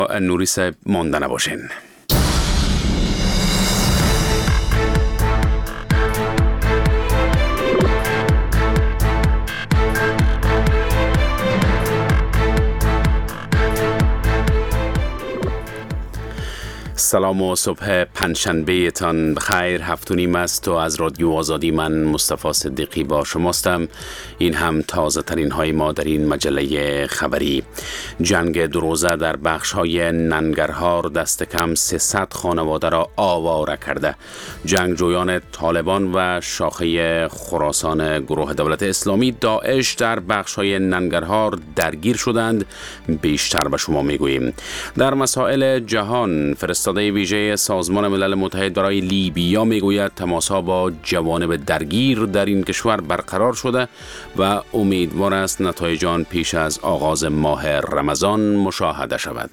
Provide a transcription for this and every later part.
نوری صاحب مانده نباشین. سلام و صبح پنجشنبه تان بخیر. 7:30 است و از رادیو آزادی من مصطفی صدیقی با شماستم. این هم تازه ترین های ما در این مجله خبری. جنگ دو روزه در بخش های ننگرهار دست کم 300 خانواده را آواره کرده. جنگجویان طالبان و شاخه خراسان گروه دولت اسلامی داعش در بخش های ننگرهار درگیر شدند. بیشتر به شما میگوییم. در مسائل جهان، فرستاده ویژه سازمان ملل متحد برای لیبیا میگوید تماس‌ها با جوانب درگیر در این کشور برقرار شده و امیدوار است نتایج آن پیش از آغاز ماه رمضان مشاهده شود.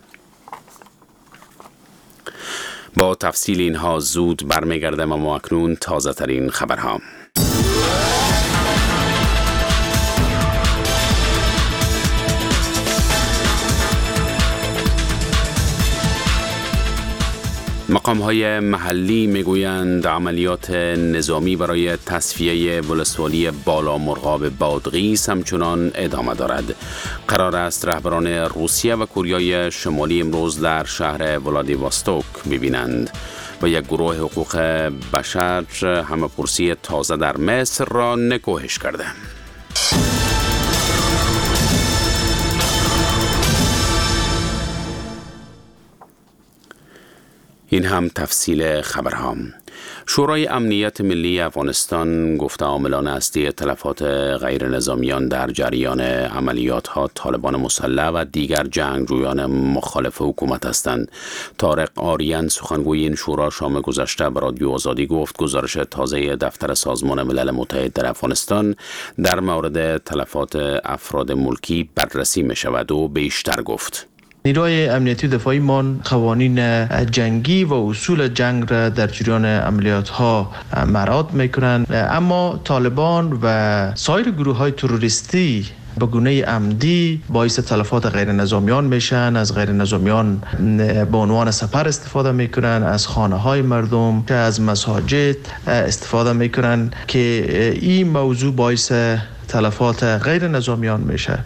با تفصیل اینها زود برمیگردم، اما اکنون تازه ترین خبرها. مقام‌های محلی میگویند عملیات نظامی برای تصفیه ولسوالی بالامرغاب بادغیس همچنان ادامه دارد. قرار است رهبران روسیه و کره شمالی امروز در شهر ولادیواستوک ببینند و یک گروه حقوق بشر همه‌پرسی تازه در مصر را نکوهش کرده. این هم تفصیل خبرها. شورای امنیت ملی افغانستان گفته عاملان اصلی تلفات غیر نظامیان در جریان عملیات ها طالبان مسلح و دیگر جنگجویان مخالف حکومت هستند. طارق آریان سخنگوی این شورا شام گذشته به رادیو آزادی گفت گزارش تازه دفتر سازمان ملل متحد در افغانستان در مورد تلفات افراد ملکی بررسی می شود و بیشتر گفت. نیروهای امنیتی و دفاعی مان قوانین جنگی و اصول جنگ را در جریان عملیات ها مراعات میکنند، اما طالبان و سایر گروه های تروریستی به گونه عمدی باعث تلفات غیر نظامیان میشن. از غیر نظامیان به عنوان سپر استفاده میکنن، از خانه های مردم، از مساجد استفاده میکنن که این موضوع باعث تلفات غیر نظامیان میشه.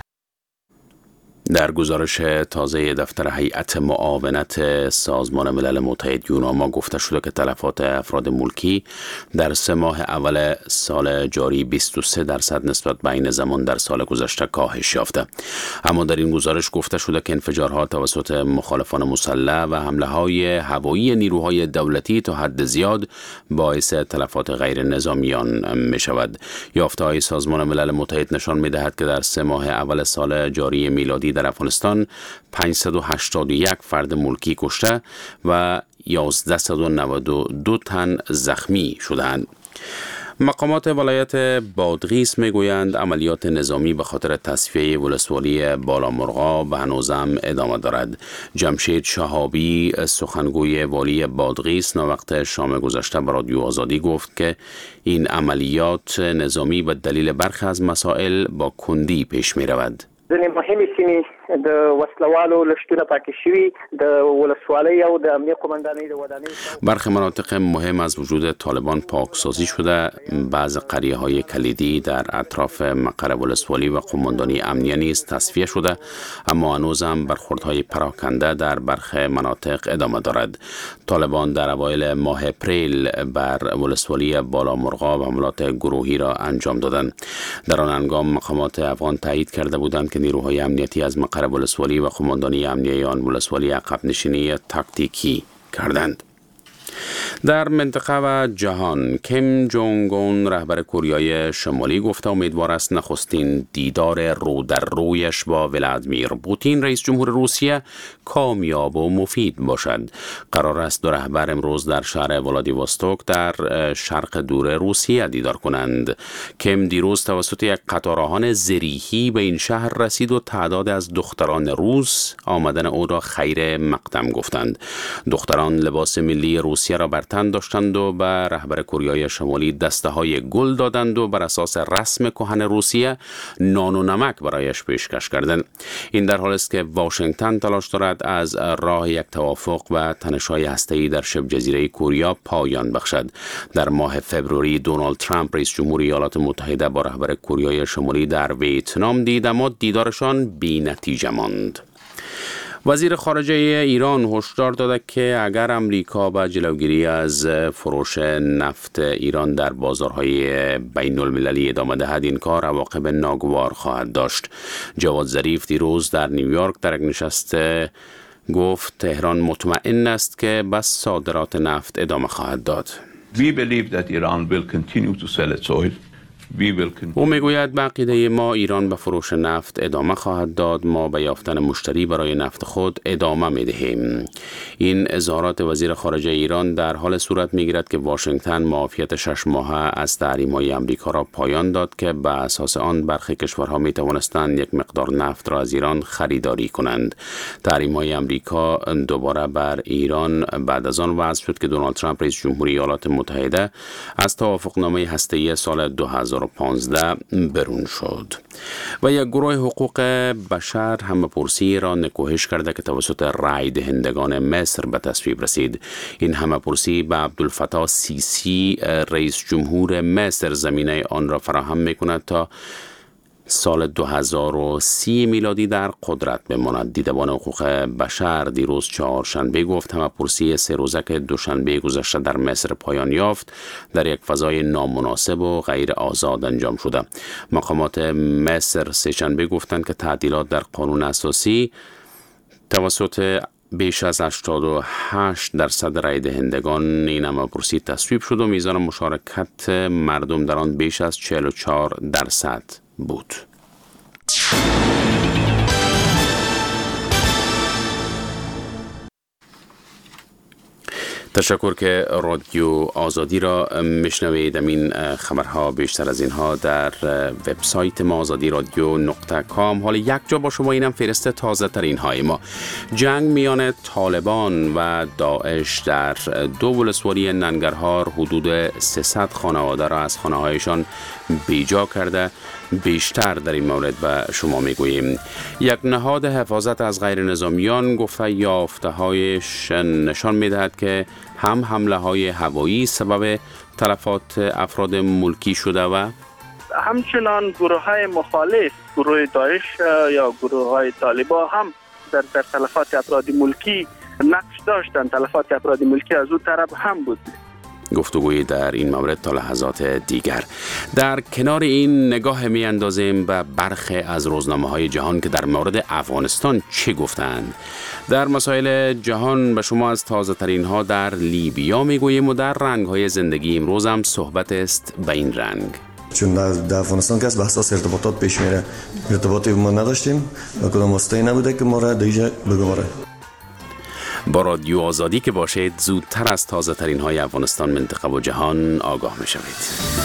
در گزارش تازه دفتر هیئت معاونت سازمان ملل متحد یوناما گفته شده که تلفات افراد ملکی در 3 ماه اول سال جاری 23% نسبت به این زمان در سال گذشته کاهش یافته. اما در این گزارش گفته شده که انفجارها توسط مخالفان مسلح و حمله های هوایی نیروهای دولتی تا حد زیاد باعث تلفات غیر نظامیان می شود. یافته های سازمان ملل متحد نشان می دهد که در 3 ماه اول سال جاری میلادی در افغانستان 581 فرد ملکی کشته و 1192 تن زخمی شدند. مقامات ولایت بادغیس میگویند عملیات نظامی به خاطر تصفیه ولسوالی بالامرغاب هنوزم ادامه دارد. جمشید شهابی سخنگوی والی بادغیس وقت شام گذشته به رادیو آزادی گفت که این عملیات نظامی به دلیل برخی از مسائل با کندی پیش می رود. ځینې مهمې سیمې د وسلوالو لشتونه پاکې شوي د ولسوالۍ او د امنیه قماندانۍ د ودانۍ برخی مناطق مهم از وجود طالبان پاکسازی شده. بعض قریه‌های کلیدی در اطراف مقر ولسوالی و قماندانی امنیه نیز تصفیه شده، اما هنوز هم برخوردهای پراکنده در برخی مناطق ادامه دارد. طالبان در اوایل ماه اپریل بر ولسوالی بالامرغاب حملات گروهی را انجام دادند. در آن هنگام مقامات افغان تایید کرده بودند که نیروهای امنیتی از مقر ولسوالی و قماندانی امنیه آن ولسوالی عقب نشینی تاکتیکی کردند. در منطقه و جهان، کیم جونگ اون رهبر کره شمالی گفته امیدوار است نخستین دیدار رو در رویش با ولادیمیر پوتین رئیس جمهور روسیه کامیاب و مفید باشد. قرار است دو رهبر امروز در شهر ولادیواستوک در شرق دور روسیه دیدار کنند. کیم دیروز توسط یک قطار آهن زریحی به این شهر رسید و تعداد از دختران روس آمدن او را خیر مقدم گفتند. دختران لباس ملی روسیه را بر تن داشتند و به رهبر کره شمالی دسته‌های گل دادند و بر اساس رسم کهن روسیه نان و نمک برایش پیشکش کردند. این در حالی است که واشنگتن تلاش دارد از راه یک توافق و تنش‌های هسته‌ای در شبه جزیره کره پایان بخشد. در ماه فوریه دونالد ترامپ رئیس جمهور ایالات متحده با رهبر کره شمالی در ویتنام دید، اما دیدارشان بی‌نتیجه ماند. وزیر خارجه ایران هشدار داده که اگر امریکا به جلوگیری از فروش نفت ایران در بازارهای بین المللی ادامه دهد، این کار عواقب ناگوار خواهد داشت. جواد ظریف دیروز در نیویورک در یک نشست گفت تهران مطمئن است که به صادرات نفت ادامه خواهد داد. We believe that Iran will continue to sell its oil. او میگوید به عقیده ما ایران به فروش نفت ادامه خواهد داد. ما به یافتن مشتری برای نفت خود ادامه میدهیم. این اظهارات وزیر خارجه ایران در حال صورت میگیرد که واشنگتن معافیت 6 ماهه از تحریم‌های آمریکا را پایان داد که به اساس آن برخی کشورها می توانستند یک مقدار نفت را از ایران خریداری کنند. تحریم‌های آمریکا دوباره بر ایران بعد از آن وضع شد که دونالد ترامپ رئیس جمهور ایالات متحده از توافقنامه هسته‌ای سال 2015 برون شد. و یک گروه حقوق بشر همه‌پرسی را نکوهش کرده که توسط رای دهندگان مصر به تصویب رسید. این همه‌پرسی به عبدالفتاح سیسی رئیس جمهور مصر زمینه آن را فراهم می‌کند تا سال 2030 میلادی در قدرت بماند. دیدبان حقوق بشر دیروز چهارشنبه گفت همه‌پرسی 3 روزه که دوشنبه گذشته در مصر پایان یافت در یک فضای نامناسب و غیر آزاد انجام شده. مقامات مصر سه‌شنبه گفتند که تعدیلات در قانون اساسی توسط بیش از 88% رای دهندگان این همه‌پرسی تصویب شد و میزان مشارکت مردم در آن بیش از 44% بود. تشکر که رادیو آزادی را میشنوید. این خبرها بیشتر از اینها در وبسایت ما azadi.radio.com. حالا یک جا با شما اینم فرسته تازه ترین های ما. جنگ میان طالبان و داعش در دو ولسوالی ننگرهار حدود 300 خانواده را از خانه هایشان بیجا کرده. بیشتر در این مورد به شما میگوییم. یک نهاد حفاظت از غیر نظامیان گفته یافته هایش نشان میدهد که هم حمله های هوایی سبب تلفات افراد ملکی شده و همچنان گروه های مخالف، گروه داعش یا گروه های طالبان هم در تلفات افراد ملکی نقش داشتند. تلفات افراد ملکی از اون طرف هم بود. گفتگوی در این مورد تا لحظات دیگر. در کنار این نگاه می اندازیم به برخی از روزنامه‌های جهان که در مورد افغانستان چه گفتند. در مسائل جهان به شما از تازه ترین ها در لیبیا می گوییم و در رنگ های زندگی امروز هم صحبت است به این رنگ. چون در افغانستان که از بحث ارتباطات پیش میره، ارتباطی ما نداشتیم و کدام واسطه‌ای نبوده که ما را دیگه بگماره. با رادیو آزادی که باشید زودتر از تازه ترین های افغانستان، منطقه و جهان آگاه می شوید.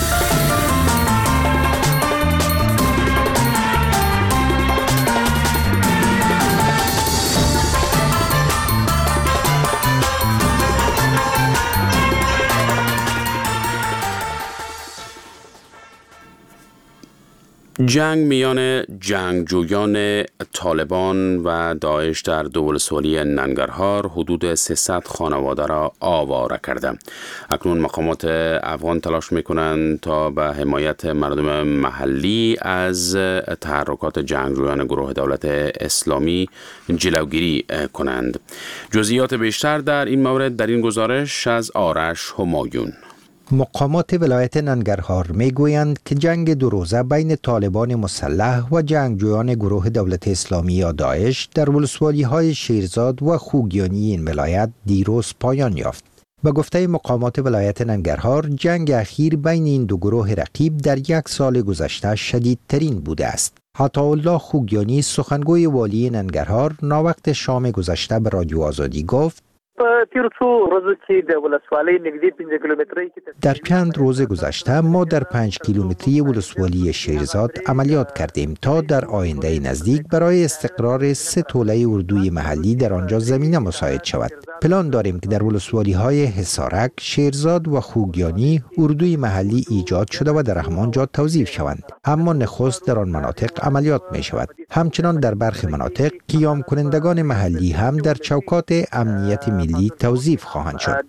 جنگ میان جنگجویان طالبان و داعش در دو ولسوالی ننگرهار حدود 300 خانواده را آواره کرده. اکنون مقامات افغان تلاش میکنند تا به حمایت مردم محلی از تحرکات جنگجویان گروه دولت اسلامی جلوگیری کنند. جزئیات بیشتر در این مورد در این گزارش از آرش همایون. مقامات ولایت ننگرهار میگویند که جنگ دو روزه بین طالبان مسلح و جنگجویان گروه دولت اسلامی یا داعش در ولسوالی‌های شیرزاد و خوگیانی این ولایت دیروز پایان یافت. به گفته مقامات ولایت ننگرهار، جنگ اخیر بین این دو گروه رقیب در 1 سال گذشته شدیدترین بوده است. عطاالله خوگیانی سخنگوی والی ننگرهار ناوقت شام گذشته به رادیو آزادی گفت: په تیر څو ورځو کې د ولسوالۍ نږدې 5 کیلومتري کې در چند روز گذشته ما در 5 کیلومتری ولسوالی شیرزاد عملیات کردیم تا در آینده نزدیک برای استقرار 3 توله اردوی محلی در آنجا زمینه مساعد شود. پلان داریم که در ولسوالی‌های حصارک، شیرزاد و خوگیانی اردوی محلی ایجاد شده و در همانجا توظیف شوند. اما نخست در آن مناطق عملیات می شود. همچنان در برخی مناطق قیام کنندگان محلی هم در چوکات امنیت ملی توظیف خواهند شد.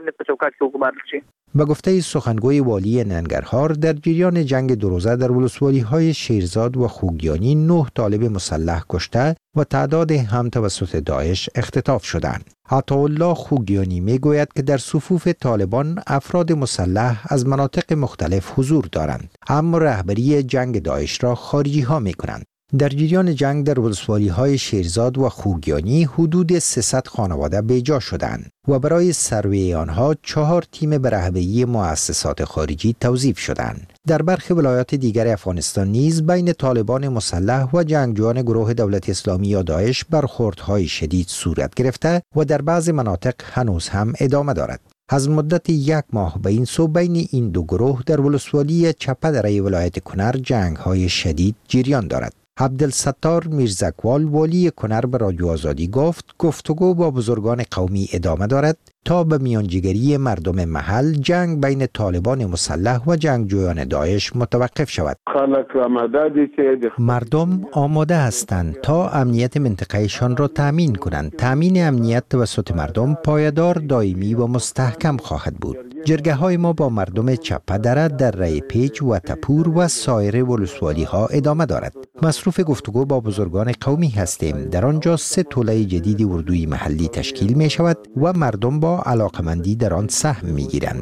به گفته سخنگوی والی ننگرهار، در جریان جنگ 2 روزه در ولسوالی‌های شیرزاد و خوگیانی 9 طالب مسلح کشته و تعداد هم توسط داعش اختطاف شدند. عطاالله خوگیانی میگوید که در صفوف طالبان افراد مسلح از مناطق مختلف حضور دارند، اما رهبری جنگ داعش را خارجی ها می کنند. در جریان جنگ در ولسوالی‌های شیرزاد و خوگیانی حدود 300 خانواده بیجا شدند و برای سروی آنها 4 تیم به رهبری مؤسسات خارجی توظیف شدند. در برخی ولایات دیگر افغانستان نیز بین طالبان مسلح و جنگجویان گروه دولت اسلامی یا داعش برخوردهای شدید صورت گرفته و در بعضی مناطق هنوز هم ادامه دارد. از مدت 1 ماه به این سو بین این دو گروه در ولسوالی چپه دره ولایت کنر جنگ‌های شدید جریان دارد. عبدالستار میرزکوال والی کنر به رادیو آزادی گفت گفتگو با بزرگان قومی ادامه دارد تا به میانجیگری مردم محل جنگ بین طالبان مسلح و جنگجویان داعش متوقف شود. مردم آماده هستند تا امنیت منطقهشان را تامین کنند. تامین امنیت توسط مردم پایدار، دائمی و مستحکم خواهد بود. جرگه های ما با مردم چپه دره در ری پیچ و تپور و سایر ولسوالی ها ادامه دارد. مصروف گفتگو با بزرگان قومی هستیم. در آنجا 3 توله جدید اردوی محلی تشکیل می شود و مردم با علاقمندی در آن سهم می گیرند.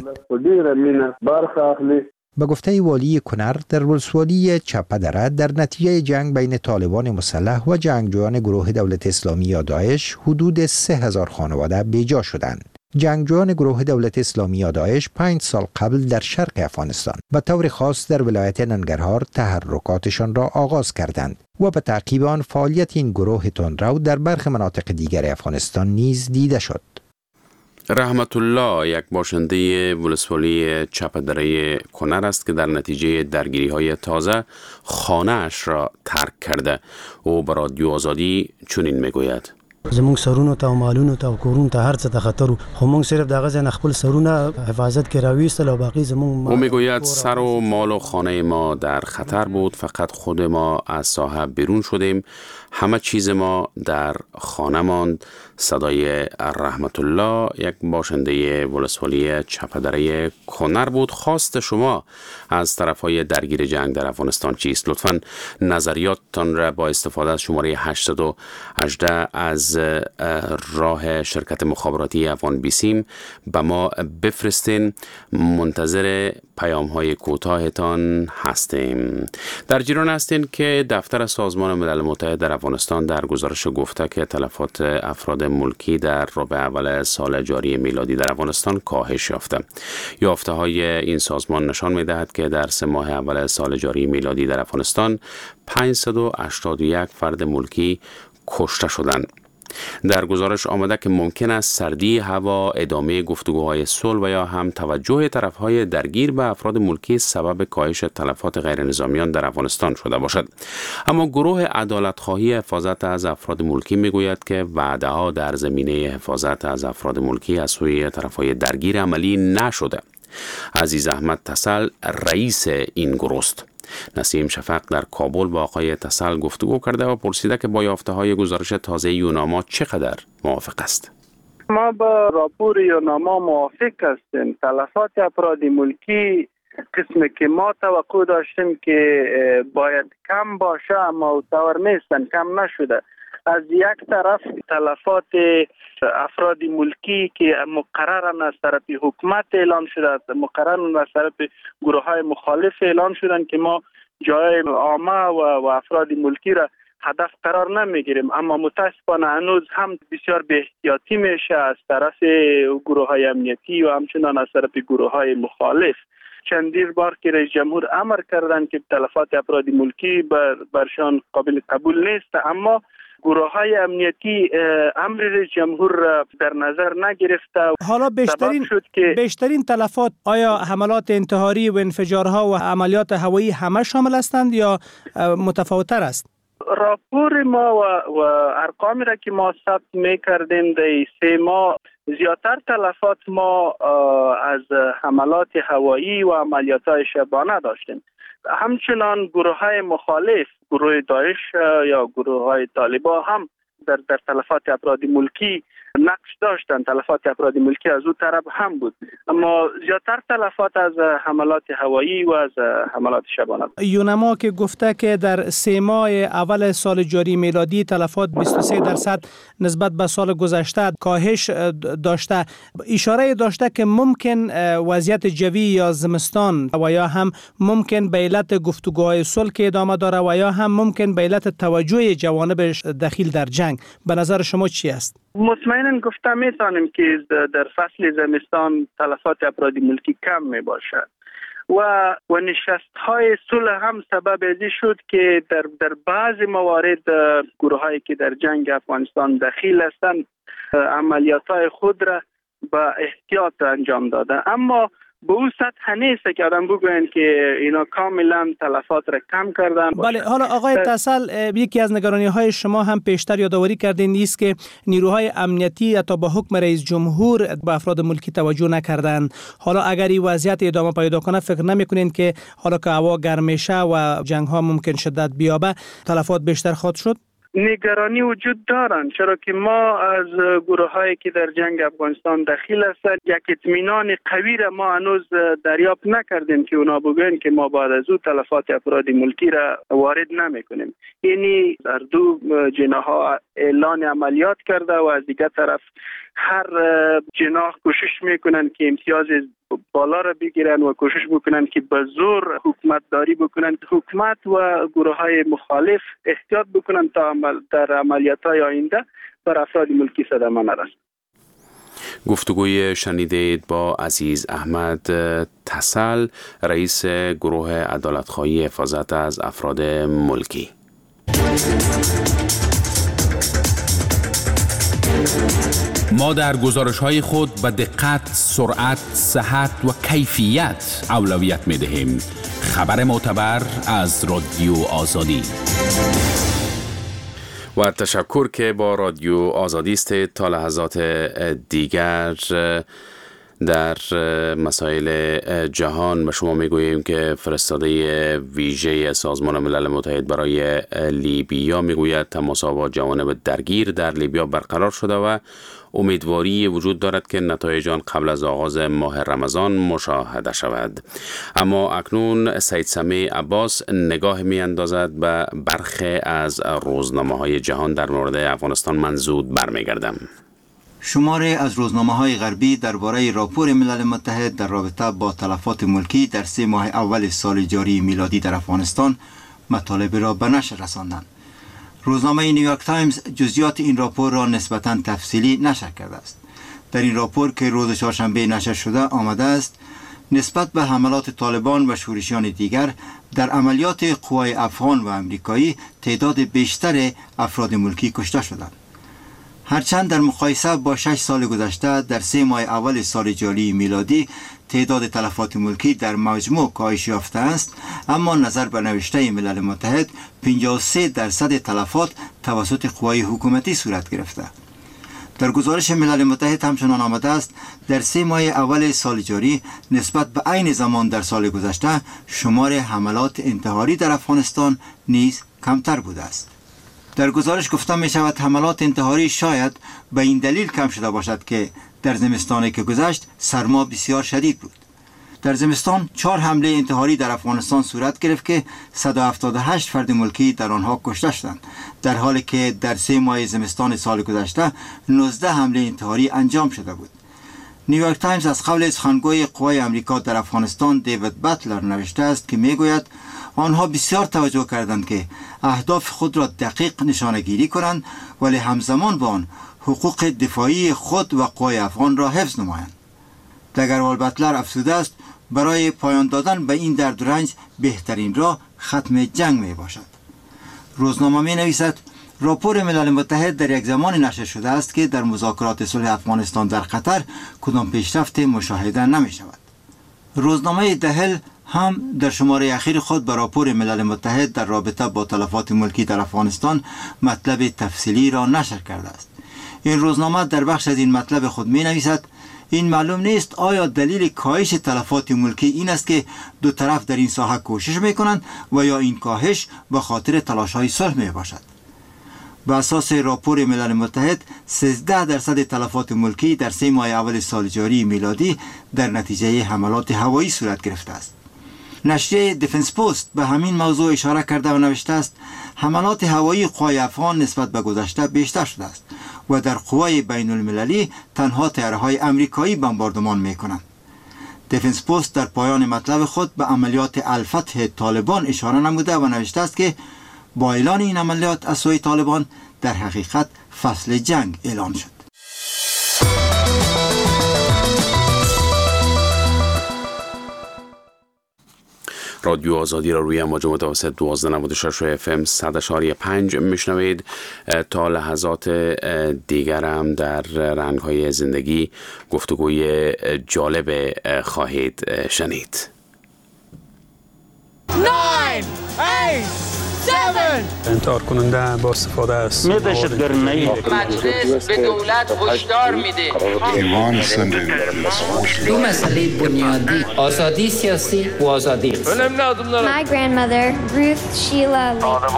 به گفته والی کنر، در ولسوالی چپه دره در نتیجه جنگ بین طالبان مسلح و جنگجویان گروه دولت اسلامی یا داعش حدود 3000 خانواده بیجا شدند. جنگجویان گروه دولت اسلامی یا داعش 5 سال قبل در شرق افغانستان به طور خاص در ولایت ننگرهار تحرکاتشان را آغاز کردند و به تعقیب آن فعالیت این گروه تندرو در برخی مناطق دیگر افغانستان نیز دیده شد. رحمت الله یک باشنده ولسوالی چپه دره کنر است که در نتیجه درگیری های تازه خانه اش را ترک کرده. او به رادیو آزادی چنین میگوید: زمونږ سرونو ته او مالونو ته او کورونو ته هر څه ته خطر و، خو موږ صرف دغه ځای نه خپل سرونه حفاظت کې راویستل او باقی زمونږ. او میگوید سر و مال و خانه ما در خطر بود، فقط خود ما از ساحه بیرون شدیم، همه چیز ما در خانه ماند. صدای رحمت الله یک باشنده ولسوالی چپه دره کنر بود. خواست شما از طرفهای درگیر جنگ در افغانستان چیست؟ لطفاً نظریاتتان را با استفاده از شماره 818 از راه شرکت مخابراتی افغان بیسیم به ما بفرستین. منتظر پیام های کوتاهتان هستیم. در جریان هستین که دفتر سازمان ملل متحد در افغانستان در گزارش گفته که تلفات افراد ملکی در ربع اول سال جاری میلادی در افغانستان کاهش یافته. یافته های این سازمان نشان می دهد که در 3 ماه اول سال جاری میلادی در افغانستان 581 فرد ملکی کشته شدند. در گزارش آمده که ممکن است سردی هوا، ادامه گفتگوهای صلح و یا هم توجه طرفهای درگیر به افراد ملکی سبب کاهش تلفات غیر نظامیان در افغانستان شده باشد. اما گروه عدالت‌خواهی حفاظت از افراد ملکی میگوید که وعده‌ها در زمینه حفاظت از افراد ملکی از سوی طرفهای درگیر عملی نشده. عزیز احمد تسل رئیس این گروه است. نسیم شفق در کابل با آقای تسل گفتگو کرده و پرسیده که با یافته‌های گزارش تازه یوناما چقدر موافق است. ما با راپور یوناما موافق هستیم. تلفات افراد ملکی قسمی که ما توقع داشتیم که باید کم باشه اما طور نیستن، کم نشده. از یک طرف تلفات افراد ملکی که مقررن از طرف حکومت اعلان شده، مقررن از طرف گروه های مخالف اعلان شدن که ما جای عامه و افراد ملکی را هدف قرار نمیگیریم، اما متاسفانه هنوز هم بسیار به احتیاطی میشه از طرف گروه های امنیتی و همچنان از طرف گروه های مخالف. چندین بار که رئیس جمهور امر کردن که تلفات افراد ملکی برشان قابل قبول نیست، اما گروه‌های امنیتی امر رئیس جمهور را در نظر نگرفته. حالا بیشترین تلفات آیا حملات انتحاری و انفجارها و عملیات هوایی همه شامل هستند یا متفاوت‌تر است؟ راپور ما و ارقامی را که ما ثبت می‌کردیم در 3 ماه زیادتر تلفات ما از حملات هوایی و عملیات‌های شبانه داشتیم. همچنان گروه‌های مخالف، گروه داعش یا گروه‌های طالبان هم در تلفات افراد ملکی نقش داشتند. تلفات افراد ملکی از او طرف هم بود، اما زیادتر تلفات از حملات هوایی و از حملات شبانه. یونما که گفته که در 3 ماه اول سال جاری میلادی تلفات 23% نسبت به سال گذشته کاهش داشته، اشاره داشته که ممکن وضعیت جوی یا زمستان و یا هم ممکن به علت گفتگوهای صلح ادامه داره و یا هم ممکن به علت توجه جوانب دخیل در جنگ. به نظر شما چی است؟ مطمئنا گفته میتونیم که در فصل زمستان تلفات افراد ملکی کم می باشد و نشست‌های صلح هم سبب ازی شد که در بعضی موارد گروه‌هایی که در جنگ افغانستان دخیل هستند عملیات‌های خود را با احتیاط انجام داده، اما به اون سطح نیست که آدم بگوین که اینا کاملا تلفات را کم کردن. بله، حالا آقای تسل، یکی از نگرانی‌های شما هم پیشتر یادآوری کردین نیست که نیروهای امنیتی حتی با حکم رئیس جمهور به افراد ملکی توجه نکردند. حالا اگر این وضعیت ادامه پیدا کنه فکر نمی‌کنین که حالا که هوا گرم میشه و جنگ‌ها ممکن شدت بیابه تلفات بیشتر خواهد شد؟ نگرانی وجود دارند، چرا که ما از گروه‌هایی که در جنگ افغانستان دخیل هستند یک اطمینان قوی را ما هنوز دریافت نکردیم که اونا بگن که ما بعد از او تلفات افراد ملکی را وارد نمی‌کنیم. یعنی در دو جناح اعلان عملیات کرده و از دیگر طرف هر جناح کوشش میکنن که امتیاز بالا را بگیرن و کوشش بکنن که به زور حکومت داری بکنن. حکومت و گروه‌های مخالف احتیاط بکنن تا در عملیات‌های آینده بر افراد ملکی صدمه نرسد. گفتگوی شنیدید با عزیز احمد تسل، رئیس گروه عدالت‌خواهی حفاظت از افراد ملکی. ما در گزارش‌های خود به دقت، سرعت، صحت و کیفیت اولویت می‌دهیم. خبر معتبر از رادیو آزادی. و تشکر که با رادیو آزادی است. تا لحظات دیگر در مسائل جهان به شما میگوییم که فرستاده ویژه سازمان ملل متحد برای لیبیا میگوید تماس‌ها با جوانب درگیر در لیبیا برقرار شده و امیدواری وجود دارد که نتایج آن قبل از آغاز ماه رمضان مشاهده شود. اما اکنون سید سمیع عباس نگاه می اندازد به برخی از روزنامه‌های جهان در مورد افغانستان. منزود برمیگردم. شماری از روزنامه‌های غربی درباره راپور ملل متحد در رابطه با تلفات ملکی در 3 ماه اول سال جاری میلادی در افغانستان مطالب را به نشر رساندند. روزنامه نیویورک تایمز جزئیات این راپور را نسبتاً تفصیلی نشر کرده است. در این راپور که روز چهارشنبه نشر شده آمده است نسبت به حملات طالبان و شورشیان دیگر در عملیات قوای افغان و امریکایی تعداد بیشتر افراد ملکی کشته شدند. هرچند در مقایسه با 6 سال گذشته در 3 ماه اول سال جاری میلادی تعداد تلفات ملکی در مجموع کاهش یافته است، اما نظر به نوشته ملل متحد 53% تلفات توسط قوای حکومتی صورت گرفته. در گزارش ملل متحد همچنان آمده است در 3 ماه اول سال جاری نسبت به عین زمان در سال گذشته شمار حملات انتحاری در افغانستان نیز کمتر بوده است. در گزارش گفته می شود حملات انتحاری شاید به این دلیل کم شده باشد که در زمستانی که گذشت سرما بسیار شدید بود. در زمستان 4 حمله انتحاری در افغانستان صورت گرفت که 178 فرد ملکی در آنها کشته شدند، در حالی که در 3 ماه زمستان سال گذشته 19 حمله انتحاری انجام شده بود. نیویورک تایمز از قول سخنگوی قوای امریکا در افغانستان دیوید باتلر نوشته است که میگوید آنها بسیار توجه کردند که اهداف خود را دقیق نشانه‌گیری کنند ولی همزمان با آن حقوق دفاعی خود و قوای افغان را حفظ نمایند. دگروال باتلر افزوده است برای پایان دادن به این درد و رنج بهترین راه ختم جنگ می باشد. روزنامه می نویسد راپور ملل متحد در یک زمان نشر شده است که در مذاکرات صلح افغانستان در قطر کدام پیشرفت مشاهده نمی شود. روزنامه دهل هم در شماره اخیر خود به راپور ملل متحد در رابطه با تلفات ملکی در افغانستان مطلب تفصیلی را نشر کرده است. این روزنامه در بخش از این مطلب خود می نویسد: این معلوم نیست آیا دلیل کاهش تلفات ملکی این است که دو طرف در این ساحه کوشش می کنند و یا این کاهش به خاطر تلاش های صلح می باشد. به اساس راپور ملل متحد 13% تلفات ملکی در 3 ماه اول سال جاری میلادی در نتیجه حملات هوایی صورت گرفته است. نشریه دیفنس پست به همین موضوع اشاره کرده و نوشته است: حملات هوایی قوای افغان نسبت به گذشته بیشتر شده است و در قوای بین المللی تنها طیاره‌های امریکایی بمباردمان می‌کنند. دیفنس پست در پایان مطلب خود به عملیات الفتح طالبان اشاره نموده و نوشته است که با اعلان این عملیات از سوی طالبان در حقیقت فصل جنگ اعلان شد. رادیو آزادی را روی امواج متوسط 1296 FM 100.5 میشنوید. تا لحظات دیگر هم در رنگ‌های زندگی گفتگوی جالب خواهید شنید. 9 8 7 انتحار کننده با استفاده است. مجلس به دولت هشدار میده. دو مسئله بنیادی: آزادی سیاسی و آزادی اقتصادی. My grandmother, Ruth Sheila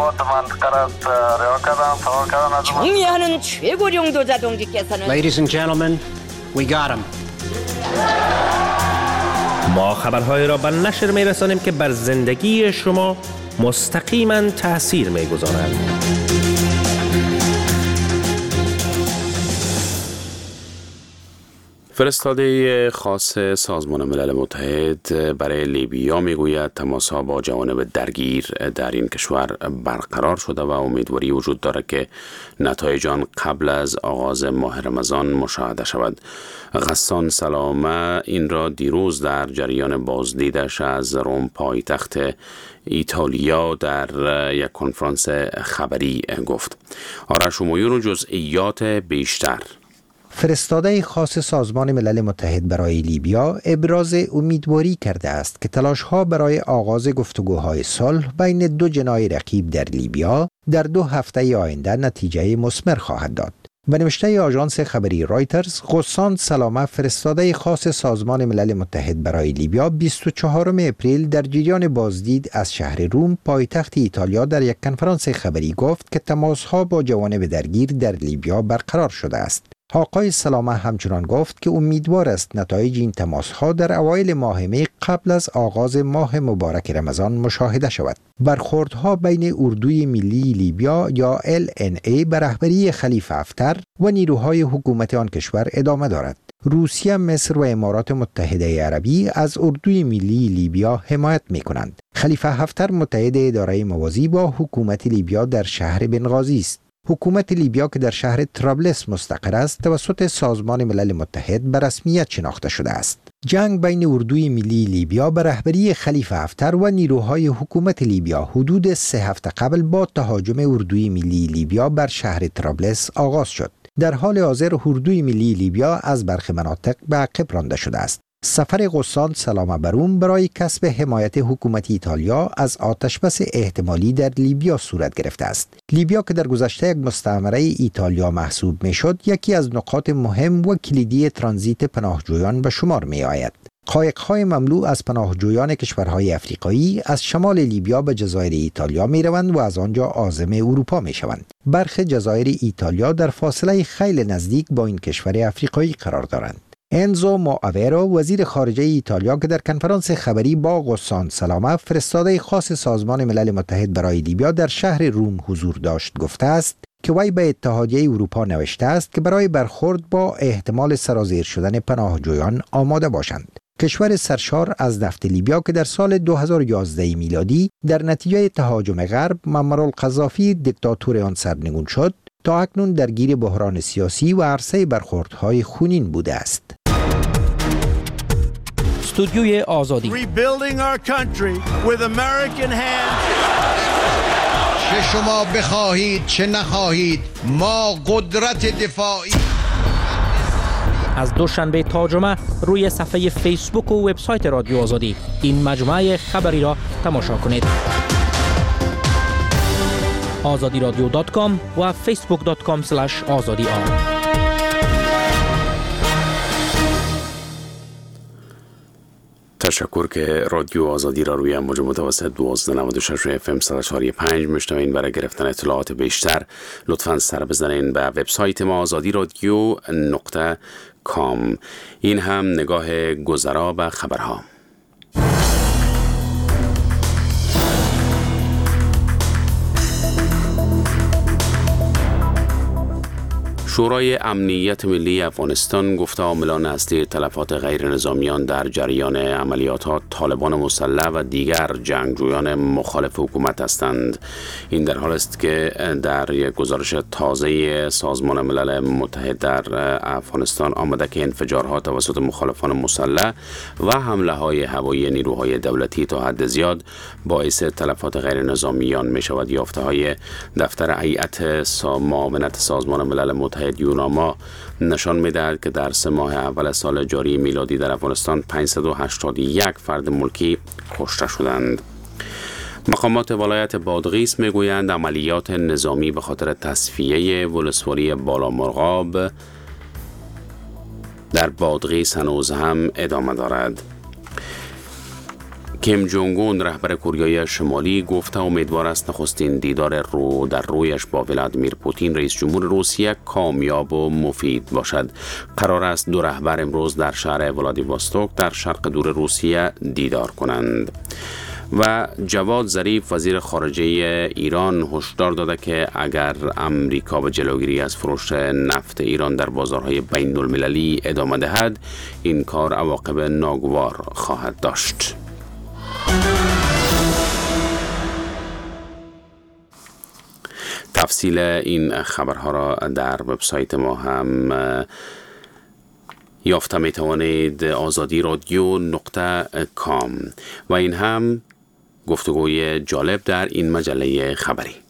정의하는 최고령 도자동지께서는 Ladies and gentlemen, we got him. ما خبرهای را به نشر می‌رسانیم که بر زندگی شما مستقیما تأثیر می‌گذارند. فرستاده خاص سازمان ملل متحد برای لیبیا میگوید تماس‌ها با جوانب درگیر در این کشور برقرار شده و امیدواری وجود دارد که نتایج آن قبل از آغاز ماه رمضان مشاهده شود. غسان سلامه این را دیروز در جریان بازدیدش از روم پایتخت ایتالیا در یک کنفرانس خبری گفت. آرش همایون و جزئیات بیشتر. فرستاده خاص سازمان ملل متحد برای لیبیا ابراز امیدواری کرده است که تلاش‌ها برای آغاز گفتگوهای صلح بین دو جناح رقیب در لیبیا در 2 هفته آینده نتیجه مثمر خواهد داد. به نوشته آژانس خبری رایترز، غسان سلامه فرستاده خاص سازمان ملل متحد برای لیبیا 24 اپریل در جریان بازدید از شهر روم پایتخت ایتالیا در یک کنفرانس خبری گفت که تماس‌ها با جوانب درگیر در لیبیا برقرار شده است. آقای سلامه همچنان گفت که امیدوار است نتایج این تماس‌ها در اوایل ماه می قبل از آغاز ماه مبارک رمضان مشاهده شود. برخوردها بین اردوی ملی لیبیا یا LNA به رهبری خلیفه حفتر و نیروهای حکومت آن کشور ادامه دارد. روسیه، مصر و امارات متحده عربی از اردوی ملی لیبیا حمایت می کنند. خلیفه حفتر متحد اداره موازی با حکومت لیبیا در شهر بنغازی است. حکومت لیبیا که در شهر طرابلس مستقر است توسط سازمان ملل متحد به رسمیت شناخته شده است. جنگ بین اردوی ملی لیبیا به رهبری خلیفه حفتر و نیروهای حکومت لیبیا حدود 3 هفته قبل با تهاجم اردوی ملی لیبیا بر شهر طرابلس آغاز شد. در حال حاضر اردوی ملی لیبیا از برخی مناطق به عقب رانده شده است. سفر غسان سلامه بر روم برای کسب حمایت حکومت ایتالیا از آتشبس احتمالی در لیبیا صورت گرفته است. لیبیا که در گذشته یک مستعمره ایتالیا محسوب میشد، یکی از نقاط مهم و کلیدی ترانزیت پناهجویان به شمار می آید. قایق‌های مملو از پناهجویان کشورهای افریقایی از شمال لیبیا به جزایر ایتالیا می روند و از آنجا عازم اروپا می شوند. برخی جزایر ایتالیا در فاصله خیلی نزدیک با این کشور افریقایی قرار دارند. انزو مواویرو وزیر خارجه ایتالیا که در کنفرانس خبری با غسان سلامه فرستاده خاص سازمان ملل متحد برای لیبیا در شهر روم حضور داشت گفته است که وی به اتحادیه اروپا نوشته است که برای برخورد با احتمال سرازیر شدن پناهجویان آماده باشند. کشور سرشار از نفت لیبیا که در سال 2011 میلادی در نتیجه تهاجم غرب معمر القذافی دیکتاتور آن سرنگون شد، تا اکنون درگیر بحران سیاسی و عرصه برخوردهای خونین بوده است. استودیوی آزادی. Rebuilding our country with American hands. چه شما بخواهید چه نخواهید ما قدرت دفاعی. از دوشنبه تا جمعه روی صفحه فیسبوک و وبسایت رادیو آزادی این مجموعه خبری را تماشا کنید. azadiradyo.com و facebook.com/azadiar. تشکر که رادیو آزادی را روی موج متوسط 1296 FM 104.5 میشنوین. برای گرفتن اطلاعات بیشتر لطفاً سر بزنین به وبسایت ما azadiradyo.com. این هم نگاه گذرا به خبرها. شورای امنیت ملی افغانستان گفته عاملان اصلی تلفات غیر نظامیان در جریان عملیات طالبان مسلح و دیگر جنگجویان مخالف حکومت هستند. این در حال است که در یک گزارش تازه سازمان ملل متحد در افغانستان آمده که انفجارها توسط مخالفان مسلح و حمله های هوایی نیروهای دولتی تا حد زیاد باعث تلفات غیر نظامیان می شود. یافته های دفتر هیئت معاونت سازمان ملل متحد یوناما نشان می‌دهد که در 3 ماه اول سال جاری میلادی در افغانستان 581 فرد ملکی کشته شدند. مقامات ولایت بادغیس میگویند عملیات نظامی به خاطر تصفیه ولسوالی بالامرغاب در بادغیس هنوز هم ادامه دارد. کیم جونگ اون رهبر کره شمالی گفته امیدوار است نخستین دیدار در رویش با ولادیمیر پوتین رئیس جمهور روسیه کامیاب و مفید باشد. قرار است دو رهبر امروز در شهر ولادیواستوک در شرق دور روسیه دیدار کنند. و جواد ظریف وزیر خارجه ایران هشدار داده که اگر امریکا به جلوگیری از فروش نفت ایران در بازارهای بین المللی ادامه دهد این کار عواقب ناگوار خواهد داشت. تفصیل این خبرها را در وبسایت ما هم یافته می توانید azadiradyo.com. و این هم گفتگوی جالب در این مجله خبری.